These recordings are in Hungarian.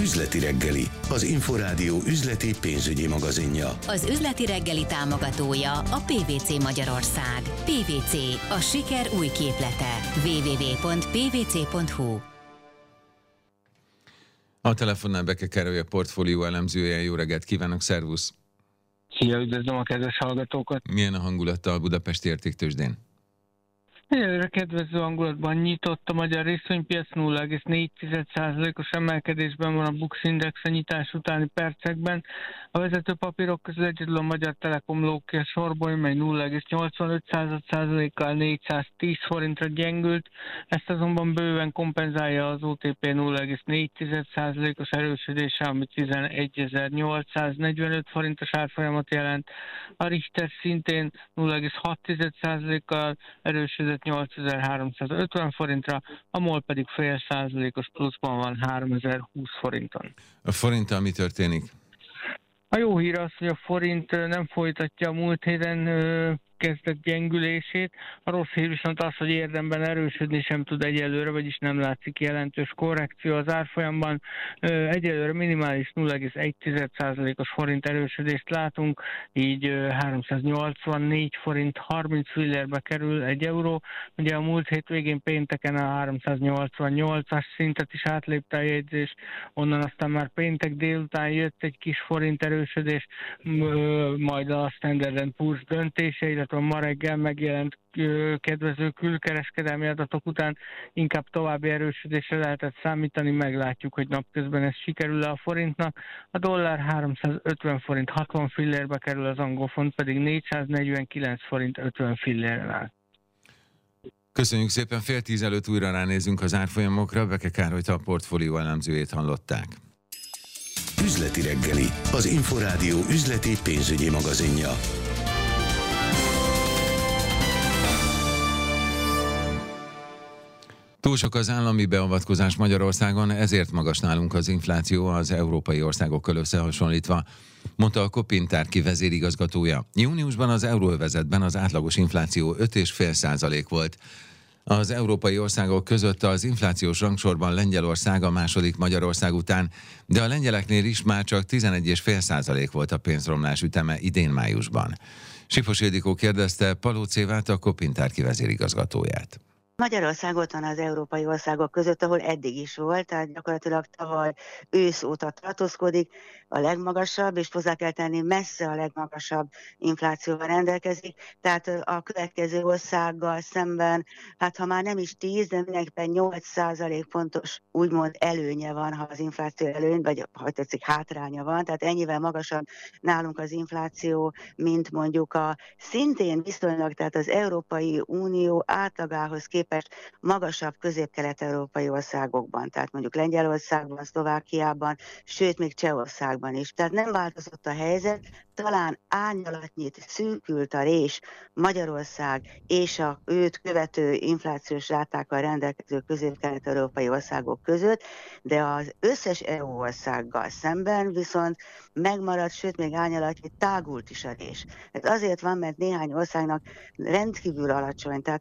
Üzleti reggeli, az Inforádió üzleti pénzügyi magazinja. Az Üzleti reggeli támogatója a PwC Magyarország. PwC, a siker új képlete. www.pwc.hu. A telefonnál Beke Károly, a portfólió elemzője. Jó reggelt kívánok, szervusz! Szia, üdvözlöm a kedves hallgatókat! Milyen a hangulattal Budapesti Értéktőzsdén? Egyelőre kedvező hangulatban nyitott a magyar részvénypiac, 0,4%-os emelkedésben van a Bux Index a nyitás utáni percekben. A vezető papírok közül egyedül a Magyar Telekom lóg ki a sorból, mely 0,85%-kal 410 forintra gyengült. Ezt azonban bőven kompenzálja az OTP 0,4%-os erősödése, ami 11.845 forintos árfolyamat jelent. A Richter szintén 0,6%-kal erősödött 8350 forintra, a MOL pedig fél százalékos pluszban van 3020 forinton. A forinttal mi történik? A jó hír az, hogy a forint nem folytatja a múlt héten kezdett gyengülését. A rossz hír viszont az, hogy érdemben erősödni sem tud egyelőre, vagyis nem látszik jelentős korrekció az árfolyamban. Egyelőre minimális 0,1%-os forint erősödést látunk, így 384 forint 30 fillérbe kerül egy euró. Ugye a múlt hét végén pénteken a 388-as szintet is átlépte a jegyzés, onnan aztán már péntek délután jött egy kis forint erősödés, majd a Standard & Poor's döntése, illetve ma reggel megjelent kedvező külkereskedelmi adatok után inkább további erősödésre lehetett számítani, meglátjuk, hogy napközben ez sikerül-e a forintnak. A dollár 350 forint 60 fillérbe kerül, az angol font pedig 449 forint 50 filléren áll. Köszönjük szépen, 9:30 előtt újra ránézünk az árfolyamokra. Beke Károlyt, a portfólió elemzőjét hallották. Üzleti reggeli, az Inforádió üzleti pénzügyi magazinja. Túl sok az állami beavatkozás Magyarországon, ezért magas nálunk az infláció az európai országokkal összehasonlítva, mondta a Kopintárki vezérigazgatója. Júniusban az euróövezetben az átlagos infláció 5,5% volt. Az európai országok között az inflációs rangsorban Lengyelország a második Magyarország után, de a lengyeleknél is már csak 11,5% volt a pénzromlás üteme idén májusban. Sipos Ildikó kérdezte Palóc Évát, a Kopintárki vezérigazgatóját. Magyarország ott van az európai országok között, ahol eddig is volt, tehát gyakorlatilag tavaly ősz óta tartózkodik, a legmagasabb, és hozzá kell tenni, messze a legmagasabb inflációval rendelkezik, tehát a következő országgal szemben, hát ha már nem is 10, de mindenképpen 8% pontos úgymond előnye van, ha az infláció előny, vagy ha tetszik hátránya van, tehát ennyivel magasabb nálunk az infláció, mint mondjuk a szintén viszonylag, tehát az Európai Unió átlagához képest magasabb közép-kelet-európai országokban, tehát mondjuk Lengyelországban, Szlovákiában, sőt még Csehországban is. Tehát nem változott a helyzet, talán árnyalatnyit szűkült a rés Magyarország és a őt követő inflációs rátákkal rendelkező közép-kelet-európai országok között, de az összes EU országgal szemben viszont megmaradt, sőt még árnyalatnyit tágult is a rés. Ez azért van, mert néhány országnak rendkívül alacsony, tehát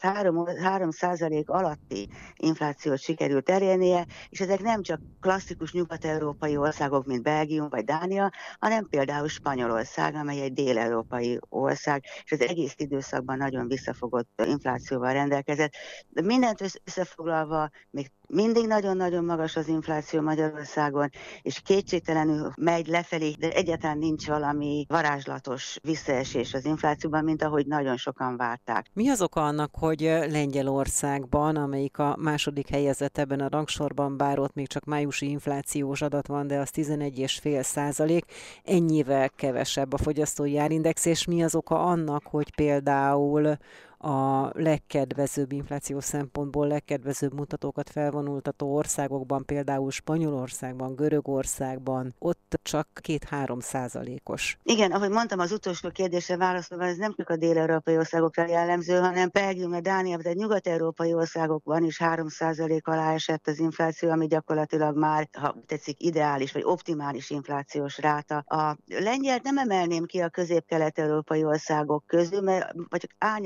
3% alatti inflációt sikerült elérnie, és ezek nem csak klasszikus nyugat-európai országok, mint Belgium vagy Dánia, hanem például Spanyolország, amely egy dél-európai ország, és az egész időszakban nagyon visszafogott inflációval rendelkezett. De mindent összefoglalva még mindig nagyon-nagyon magas az infláció Magyarországon, és kétségtelenül megy lefelé, de egyáltalán nincs valami varázslatos visszaesés az inflációban, mint ahogy nagyon sokan várták. Mi az oka annak, hogy Lengyelországban, amelyik a második helyezett ebben a rangsorban, bár ott még csak májusi inflációs adat van, de az 11,5%, ennyivel kevesebb a fogyasztói árindex, és mi az oka annak, hogy például a legkedvezőbb inflációs szempontból legkedvezőbb mutatókat felvonultató országokban, például Spanyolországban, Görögországban, ott csak 2-3%-os. Igen, ahogy mondtam, az utolsó kérdésre válaszolva, ez nem csak a dél-európai országokra jellemző, hanem Belgium, Dánia, tehát nyugat-európai országokban is 3% alá esett az infláció, ami gyakorlatilag már, ha tetszik, ideális vagy optimális inflációs ráta. A lengyelt nem emelném ki a közép-kelet-európai országok közül, mert vagy csak árnyalatnyival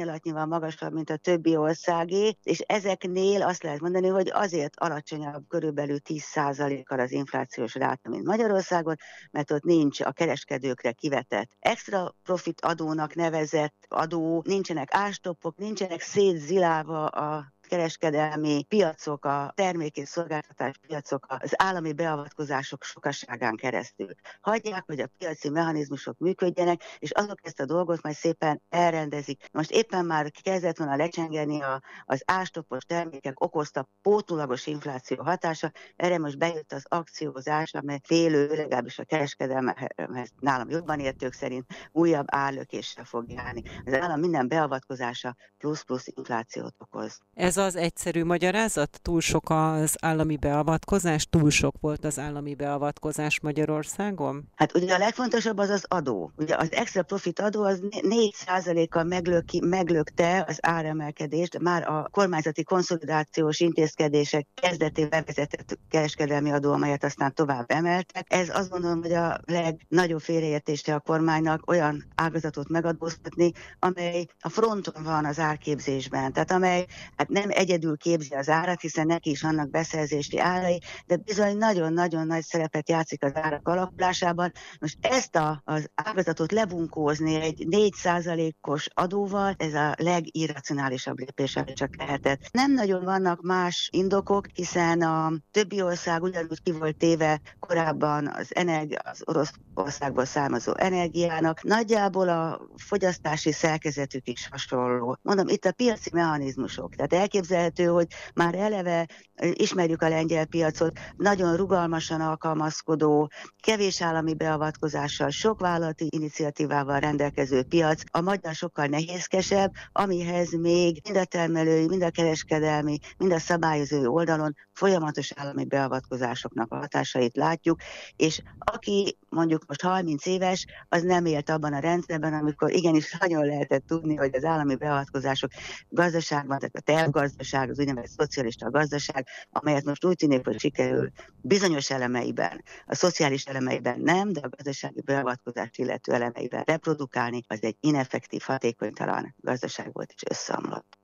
sokkal magasabb, mint a többi országé, és ezeknél azt lehet mondani, hogy azért alacsonyabb körülbelül 10%-kal az inflációs ráta, mint Magyarországon, mert ott nincs a kereskedőkre kivetett extra profit adónak nevezett adó, nincsenek ástoppok, nincsenek szétzilálva a kereskedelmi piacok, a termék- és szolgáltatás piacok az állami beavatkozások sokaságán keresztül. Hagyják, hogy a piaci mechanizmusok működjenek, és azok ezt a dolgot majd szépen elrendezik. Most éppen már kezdett volna lecsengeni az ástoppos termékek okozta pótolagos infláció hatása, erre most bejött az akciózás, amely félő, legalábbis a kereskedelmhez nálam jobban értők szerint újabb árlökéssel fog járni. Az állam minden beavatkozása plusz-plusz inflációt okoz. Ez az egyszerű magyarázat? Túl sok az állami beavatkozás? Túl sok volt az állami beavatkozás Magyarországon? Hát ugye a legfontosabb az adó. Ugye az extra profit adó az 4%-kal meglökte az áremelkedést, már a kormányzati konszolidációs intézkedések kezdetén bevezetett kereskedelmi adó, amelyet aztán tovább emeltek. Ez azt gondolom, hogy a legnagyobb félreértése a kormánynak olyan ágazatot megadóztatni, amely a fronton van az árképzésben. Tehát amely nem egyedül képzi az árat, hiszen neki is vannak beszerzési árai, de bizony nagyon-nagyon nagy szerepet játszik az árak alakulásában. Most ezt az ágazatot lebunkózni egy 4%-os adóval, ez a legirracionálisabb lépés, amit csak lehetett. Nem nagyon vannak más indokok, hiszen a többi ország ugyanúgy ki volt téve korábban az Oroszországból származó energiának. Nagyjából a fogyasztási szerkezetük is hasonló. Mondom, itt a piaci mechanizmusok, tehát elképzelhető, hogy már eleve ismerjük a lengyel piacot, nagyon rugalmasan alkalmazkodó, kevés állami beavatkozással, sok vállalati iniciatívával rendelkező piac, a magyar sokkal nehézkesebb, amihez még mind a termelői, mind a kereskedelmi, mind a szabályozói oldalon folyamatos állami beavatkozásoknak a hatásait látjuk, és aki mondjuk most 30 éves, az nem élt abban a rendszerben, amikor igenis nagyon lehetett tudni, hogy az állami beavatkozások gazdaságban, tehát a tervgazdaság, az úgynevezett szocialista gazdaság, amelyet most úgy tűnik, hogy sikerül bizonyos elemeiben, a szociális elemeiben nem, de a gazdasági beavatkozást illető elemeiben reprodukálni, az egy ineffektív, hatékonytalan gazdaság volt és összeomlott.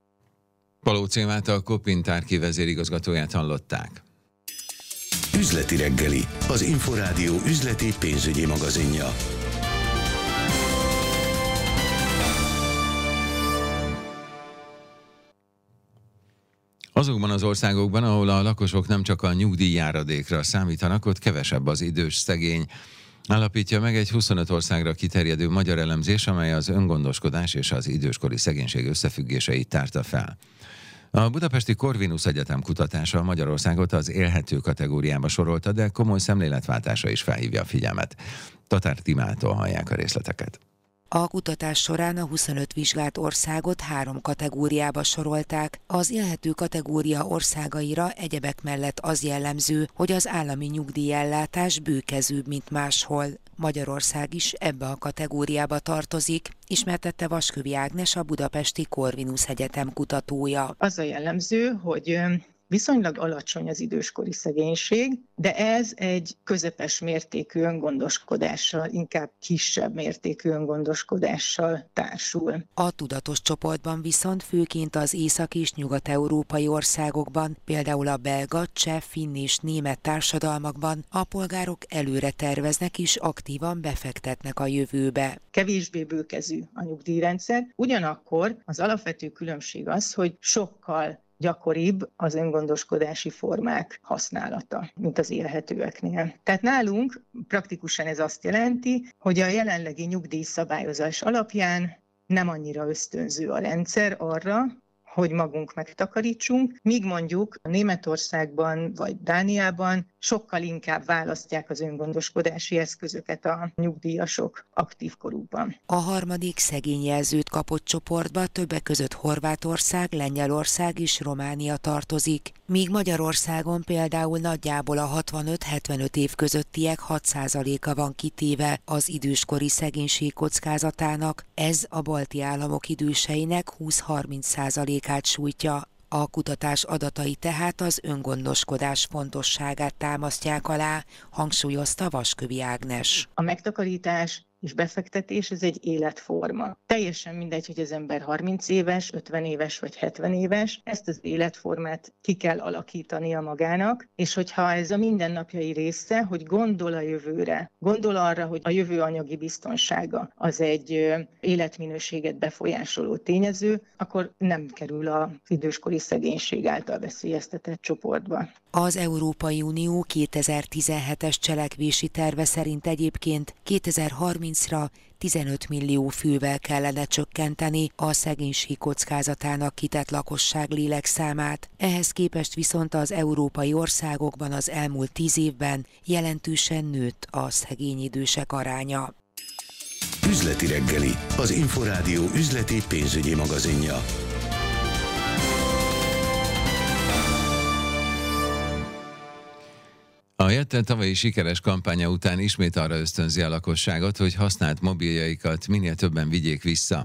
Palóc Émát, a Kopintárki vezérigazgatóját hallották. Üzleti reggeli, az Inforádió üzleti pénzügyi magazinja. Azokban az országokban, ahol a lakosok nem csak a nyugdíjjáradékra számítanak, ott kevesebb az idős szegény. Állapítja meg egy 25 országra kiterjedő magyar elemzés, amely az öngondoskodás és az időskori szegénység összefüggéseit tárta fel. A budapesti Corvinus Egyetem kutatása Magyarországot az élhető kategóriába sorolta, de komoly szemléletváltásra is felhívja a figyelmet. Tatár Timától hallják a részleteket. A kutatás során a 25 vizsgált országot 3 kategóriába sorolták. Az élhető kategória országaira egyebek mellett az jellemző, hogy az állami nyugdíjellátás bőkezőbb, mint máshol. Magyarország is ebbe a kategóriába tartozik, ismertette Vaskövi Ágnes, a budapesti Corvinus Egyetem kutatója. Az a jellemző, hogy viszonylag alacsony az időskori szegénység, de ez egy közepes mértékű öngondoskodással, inkább kisebb mértékű öngondoskodással társul. A tudatos csoportban viszont főként az észak- és nyugat-európai országokban, például a belga, cseh, finn és német társadalmakban a polgárok előre terveznek és aktívan befektetnek a jövőbe. Kevésbé bőkezű a nyugdíjrendszer, ugyanakkor az alapvető különbség az, hogy sokkal gyakoribb az öngondoskodási formák használata, mint az élhetőeknél. Tehát nálunk praktikusan ez azt jelenti, hogy a jelenlegi nyugdíjszabályozás alapján nem annyira ösztönző a rendszer arra, hogy magunk megtakarítsunk, míg mondjuk Németországban vagy Dániában sokkal inkább választják az öngondoskodási eszközöket a nyugdíjasok aktív korukban. A harmadik szegényjelzőt kapott csoportba többek között Horvátország, Lengyelország és Románia tartozik, míg Magyarországon például nagyjából a 65-75 év közöttiek 6%-a van kitéve az időskori szegénység kockázatának, ez a balti államok időseinek 20-30%-át sújtja. A kutatás adatai tehát az öngondoskodás fontosságát támasztják alá, hangsúlyozta Vaskövi Ágnes. A megtakarítás és befektetés, ez egy életforma. Teljesen mindegy, hogy az ember 30 éves, 50 éves vagy 70 éves, ezt az életformát ki kell alakítania magának, és hogyha ez a mindennapjai része, hogy gondol a jövőre, gondol arra, hogy a jövő anyagi biztonsága az egy életminőséget befolyásoló tényező, akkor nem kerül az időskori szegénység által veszélyeztetett csoportba. Az Európai Unió 2017-es cselekvési terve szerint egyébként 2030-ra 15 millió fővel kellene csökkenteni a szegénység kockázatának kitett lakosság lélekszámát. Ehhez képest viszont az európai országokban az elmúlt 10 évben jelentősen nőtt a szegény idősek aránya. Üzleti reggeli, az Inforádió üzleti pénzügyi magazinja. A Jettel tavalyi sikeres kampánya után ismét arra ösztönzi a lakosságot, hogy használt mobiljaikat minél többen vigyék vissza.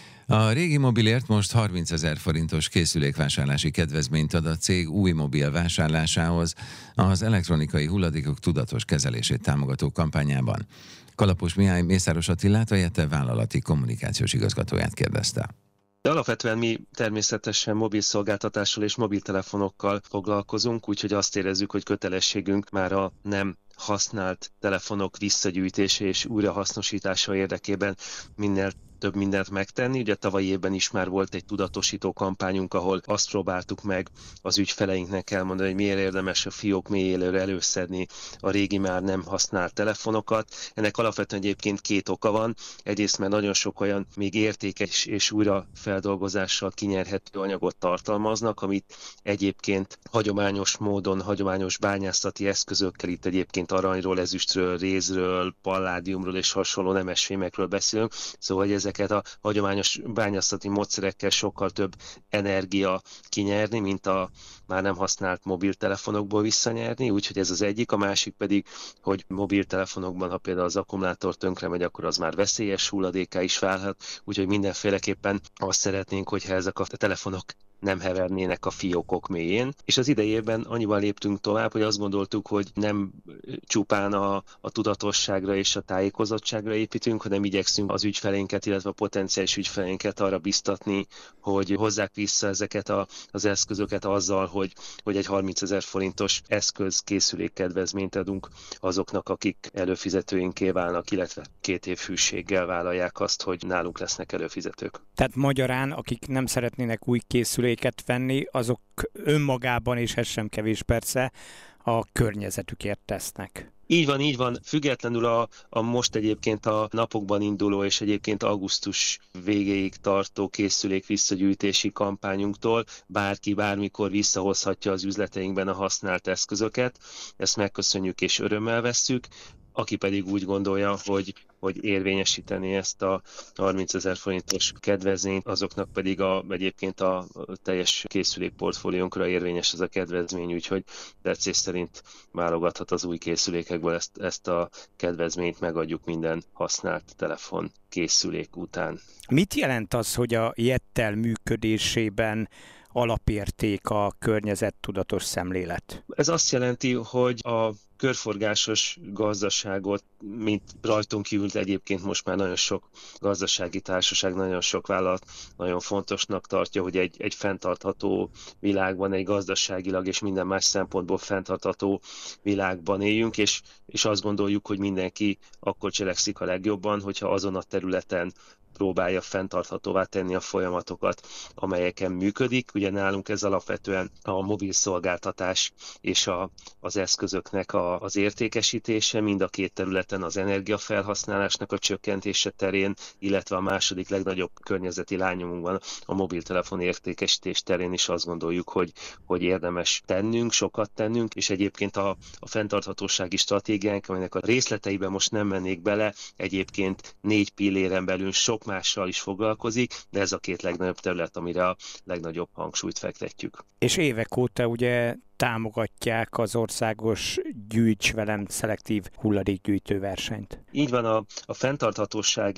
A régi mobilért most 30 000 forintos készülékvásárlási kedvezményt ad a cég új mobil vásárlásához az elektronikai hulladékok tudatos kezelését támogató kampányában. Kalapos Mihály Mészáros Attilát, a Jettel vállalati kommunikációs igazgatóját kérdezte. De alapvetően mi természetesen mobilszolgáltatással és mobiltelefonokkal foglalkozunk, úgyhogy azt érezzük, hogy kötelességünk már a nem használt telefonok visszagyűjtése és újrahasznosítása érdekében minél több mindent megtenni. Ugye tavalyi évben is már volt egy tudatosító kampányunk, ahol azt próbáltuk meg az ügyfeleinknek elmondani, hogy miért érdemes a fiók mélyéről előszedni a régi már nem használt telefonokat. Ennek alapvetően egyébként két oka van. Egyrészt, mert nagyon sok olyan még értékes és újrafeldolgozással kinyerhető anyagot tartalmaznak, amit egyébként hagyományos módon, hagyományos bányászati eszközökkel, itt egyébként aranyról, ezüstről, rézről, palládiumról és hasonló nemesfémekről beszélünk, szóval ezeket a hagyományos bányászati módszerekkel sokkal több energia kinyerni, mint a már nem használt mobiltelefonokból visszanyerni, úgyhogy ez az egyik, a másik pedig, hogy mobiltelefonokban, ha például az akkumulátor tönkre megy, akkor az már veszélyes hulladékká is válhat, úgyhogy mindenféleképpen azt szeretnénk, hogyha ezek a telefonok nem hevernének a fiókok mélyén. És az idejében annyiban léptünk tovább, hogy azt gondoltuk, hogy nem csupán a tudatosságra és a tájékozottságra építünk, hanem igyekszünk az ügyfelénket, illetve a potenciális ügyfelénket arra biztatni, hogy hozzák vissza ezeket az eszközöket azzal, hogy egy 30 000 forintos eszközkészülékkedvezményt adunk azoknak, akik előfizetőinké válnak, illetve 2 év hűséggel vállalják azt, hogy nálunk lesznek előfizetők. Tehát magyarán, akik nem szeretnének új készüléket venni, azok önmagában, és ez sem kevés persze, a környezetükért tesznek. Így van. Függetlenül a most egyébként a napokban induló és egyébként augusztus végéig tartó készülék visszagyűjtési kampányunktól bárki bármikor visszahozhatja az üzleteinkben a használt eszközöket. Ezt megköszönjük és örömmel vesszük. Aki pedig úgy gondolja, hogy érvényesíteni ezt a 30 000 forintos kedvezményt, azoknak pedig egyébként a teljes készülékportfóliónkra érvényes ez a kedvezmény, úgyhogy tetszés szerint válogathat az új készülékekből, ezt a kedvezményt megadjuk minden használt telefon készülék után. Mit jelent az, hogy a Jettel működésében alapérték a környezettudatos szemlélet? Ez azt jelenti, hogy a körforgásos gazdaságot, mint rajtunk kívül egyébként most már nagyon sok gazdasági társaság, nagyon sok vállalat nagyon fontosnak tartja, hogy egy fenntartható világban, egy gazdaságilag és minden más szempontból fenntartható világban éljünk, és azt gondoljuk, hogy mindenki akkor cselekszik a legjobban, hogyha azon a területen próbálja fenntarthatóvá tenni a folyamatokat, amelyeken működik. Ugye nálunk ez alapvetően a mobil szolgáltatás és az eszközöknek az értékesítése, mind a két területen az energiafelhasználásnak a csökkentése terén, illetve a második legnagyobb környezeti lányomunkban a mobiltelefon értékesítés terén is azt gondoljuk, hogy érdemes tennünk, sokat tennünk, és egyébként a fenntarthatósági stratégiánk, amelynek a részleteiben most nem mennék bele, egyébként 4 pilléren belül sok mással is foglalkozik, de ez a 2 legnagyobb terület, amire a legnagyobb hangsúlyt fektetjük. És évek óta ugye támogatják az országos Gyűjts velem szelektív hulladékgyűjtő versenyt. Így van, a fenntarthatósági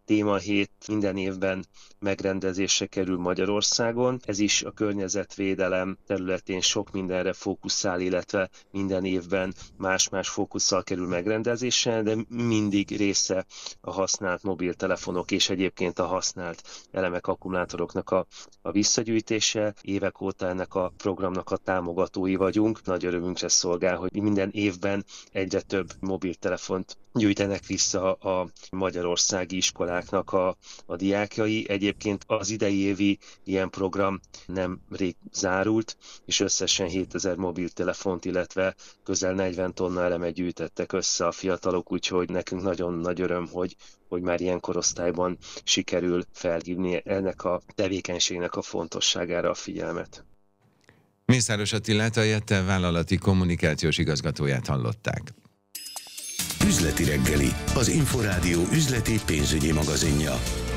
témahét minden évben megrendezésre kerül Magyarországon. Ez is a környezetvédelem területén sok mindenre fókuszál, illetve minden évben más-más fókusszal kerül megrendezésre, de mindig része a használt mobiltelefonok és egyébként a használt elemek, akkumulátoroknak a visszagyűjtése. Évek óta ennek a programnak a támogatói vagyunk. Nagy örömünkre szolgál, hogy minden évben egyre több mobiltelefont gyűjtenek vissza a magyarországi iskoláknak a diákjai. Egyébként az idei évi ilyen program nemrég zárult, és összesen 7000 mobiltelefont, illetve közel 40 tonna elemet gyűjtettek össze a fiatalok, úgyhogy nekünk nagyon nagy öröm, hogy már ilyen korosztályban sikerül felhívni ennek a tevékenységnek a fontosságára a figyelmet. Mészáros Attilát, a Jettel vállalati kommunikációs igazgatóját hallották. Üzleti reggeli, az Inforádió üzleti pénzügyi magazinja.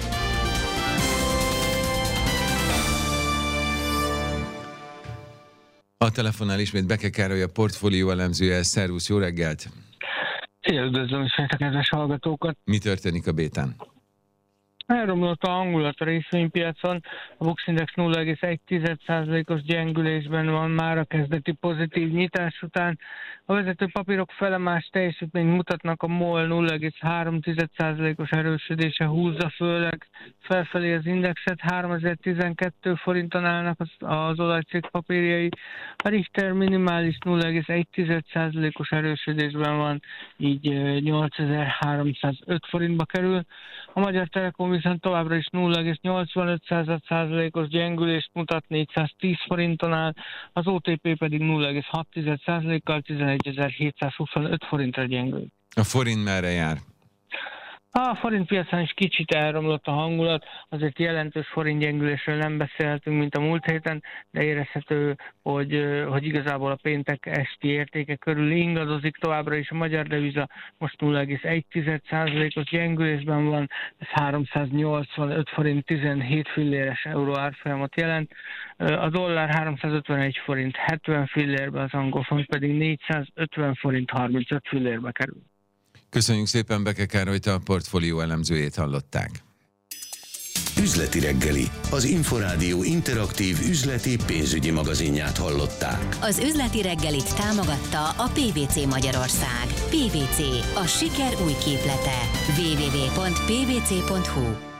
A telefonnál ismét Beke Károly, a portfólió elemzője. Szervusz, jó reggelt! Üdvözlöm ismét a kedves hallgatókat! Mi történik a bétán? Elromlott a hangulat a részvénypiacon, a Bux Index 0,1%-os gyengülésben van már a kezdeti pozitív nyitás után. A vezető papírok felemás teljesítményt mutatnak, a MOL 0,3%-os erősödése húzza főleg felfelé az indexet, 3012 forinton állnak az olajcég papírjai, a Richter minimális 0,1%-os erősödésben van, így 8305 forintba kerül. A Magyar Telekom viszont továbbra is 0,85%-os gyengülést mutat, 410 forinton áll, az OTP pedig 0,6%-kal 11.725 forintra gyengül. A forint merre jár? A forintpiacon is kicsit elromlott a hangulat, azért jelentős forintgyengülésről nem beszélhetünk, mint a múlt héten, de érezhető, hogy igazából a péntek esti értéke körül ingadozik továbbra is a magyar deviza, most 0,1%-os gyengülésben van, ez 385 forint 17 filléres euró árfolyamot jelent, a dollár 351 forint 70 fillérbe, az angol font pedig 450 forint 35 fillérbe kerül. Köszönjük szépen, Beke Károlyt, a portfólió elemzőjét hallották. Üzleti reggeli, az Inforádió interaktív üzleti pénzügyi magazinját hallották. Az üzleti reggelit támogatta a PVC Magyarország. PVC, a siker új képlete. www.pvc.hu